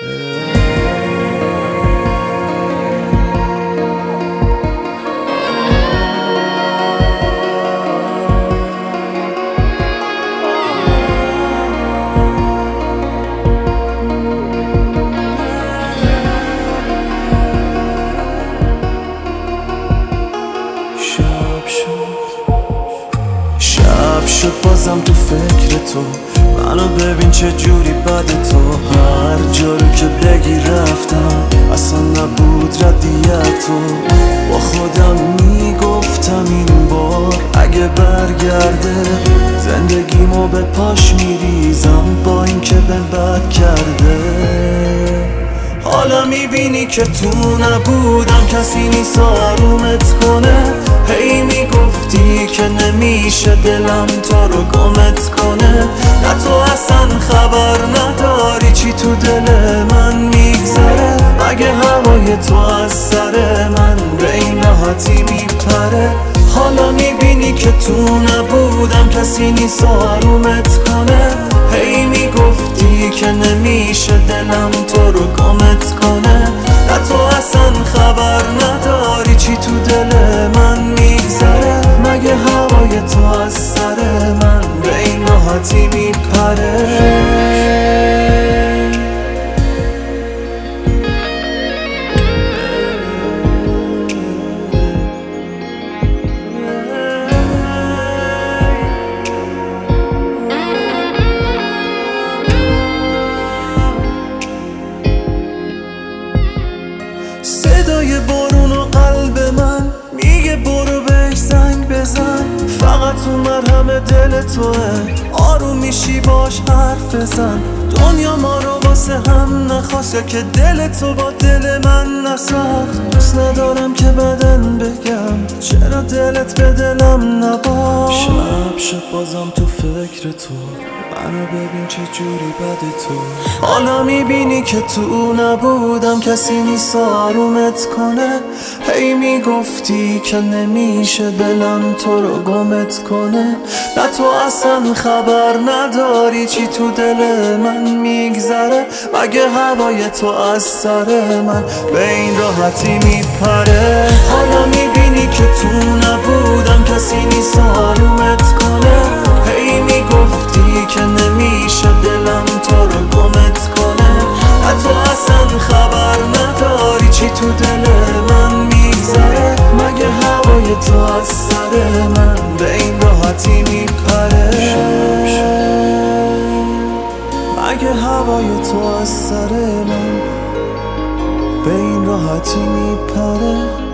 شب شد بازم تو فکر تو، منو ببین چه جوری بده تو. هر جا رو که بگی رفتم، اصلا نبود ردیت تو. با خودم میگفتم این بار اگه برگرده زندگیمو به پاش میریزم، با این که به بد کرده. حالا میبینی که تو نبودم، کسی نیست آرومت کنه. هی میگفتی که نمیشه دلم تو رو گمت کنه. نه تو اصلا خبر نداری چی تو دل من میگذره. مگه هوای تو از سر من به این راحتی میپره. حالا میبینی که تو نبودم، کسی نیست آرومت کنه. هی میگفتی که نمیشه دلم تو رو گمت کنه. نه تو اصلا خبر نداری چی تو دل من میگذره. مگه هوای تو از سر من به این راحتی میپره. صدای بارون و قلب من میگه برو بهش زنگ بزن. فقط تو مرهم دل توه، آروم میشی باش حرف بزن. دنیا ما رو واسه هم نخواست، که دل تو با دل من نساخت. دوست ندارم که بدن بگم چرا دلت به دلم نباخت. شب شد بازم تو فکر تو، منو ببین چه جوری بده تو. حالا میبینی که تو نبودم، کسی نیست آرومت کنه. هی میگفتی که نمیشه دلم تو رو گمت کنه. نه تو اصلا خبر نداری چی تو دل من میگذره. مگه هوای تو از سر من به این راحتی میپره. حالا میبینی که تو نبودم، کسی نیست آرومت کنه. هی میگفتی که نمیشه دلم تو رو گمت کنه. نه تو اصلا خبر نداری چی تو دل من میگذره. مگه هوای تو از سر من به این راحتی میپره. مگه هوای تو از سر من به این راحتی میپره.